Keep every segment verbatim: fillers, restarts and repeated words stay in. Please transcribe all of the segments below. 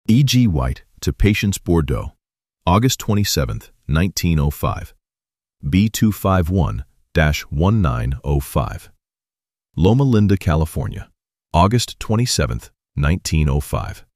E G White to Patience Bordeaux, August twenty-seventh, nineteen oh five, B two five one dash one nine oh five. Loma Linda, California, August twenty-seventh, nineteen oh five.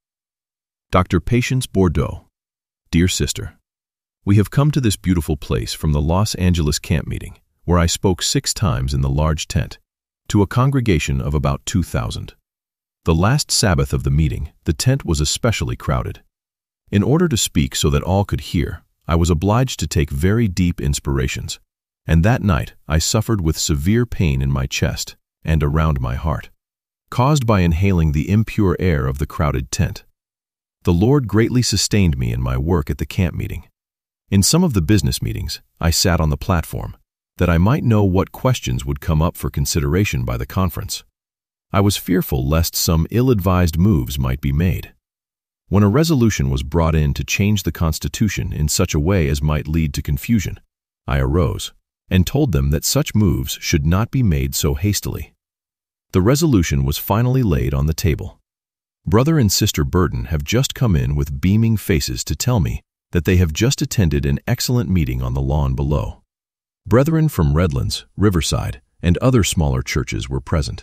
Doctor Patience Bordeaux, Dear Sister, we have come to this beautiful place from the Los Angeles camp meeting, where I spoke six times in the large tent, to a congregation of about two thousand. The last Sabbath of the meeting, the tent was especially crowded. In order to speak so that all could hear, I was obliged to take very deep inspirations, and that night I suffered with severe pain in my chest and around my heart, caused by inhaling the impure air of the crowded tent. The Lord greatly sustained me in my work at the camp meeting. In some of the business meetings, I sat on the platform, that I might know what questions would come up for consideration by the conference. I was fearful lest some ill-advised moves might be made. When a resolution was brought in to change the Constitution in such a way as might lead to confusion, I arose and told them that such moves should not be made so hastily. The resolution was finally laid on the table. Brother and Sister Burden have just come in with beaming faces to tell me that they have just attended an excellent meeting on the lawn below. Brethren from Redlands, Riverside, and other smaller churches were present.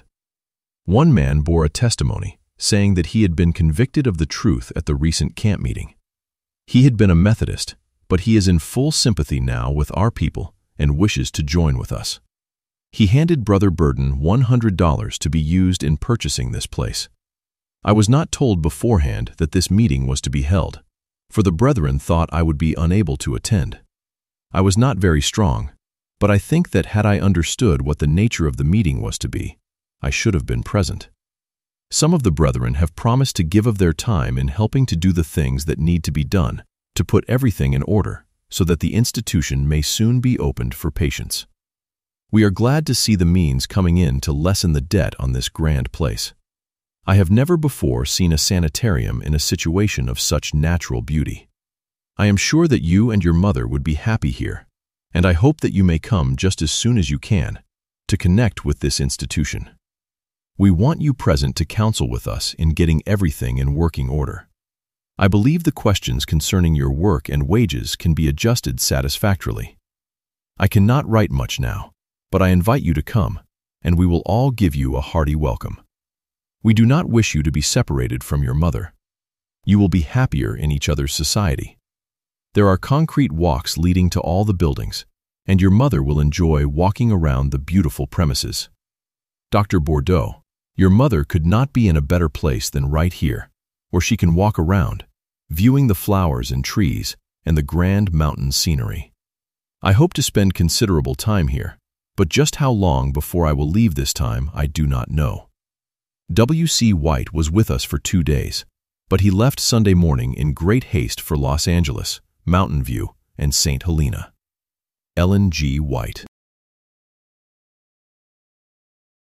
One man bore a testimony, saying that he had been convicted of the truth at the recent camp meeting. He had been a Methodist, but he is in full sympathy now with our people and wishes to join with us. He handed Brother Burden one hundred dollars to be used in purchasing this place. I was not told beforehand that this meeting was to be held, for the brethren thought I would be unable to attend. I was not very strong, but I think that had I understood what the nature of the meeting was to be, I should have been present. Some of the brethren have promised to give of their time in helping to do the things that need to be done to put everything in order so that the institution may soon be opened for patients. We are glad to see the means coming in to lessen the debt on this grand place. I have never before seen a sanitarium in a situation of such natural beauty. I am sure that you and your mother would be happy here, and I hope that you may come just as soon as you can to connect with this institution. We want you present to counsel with us in getting everything in working order. I believe the questions concerning your work and wages can be adjusted satisfactorily. I cannot write much now, but I invite you to come, and we will all give you a hearty welcome. We do not wish you to be separated from your mother. You will be happier in each other's society. There are concrete walks leading to all the buildings, and your mother will enjoy walking around the beautiful premises. Doctor Bordeaux, your mother could not be in a better place than right here, where she can walk around, viewing the flowers and trees and the grand mountain scenery. I hope to spend considerable time here, but just how long before I will leave this time I do not know. W C White was with us for two days, but he left Sunday morning in great haste for Los Angeles, Mountain View, and Saint Helena. Ellen G. White.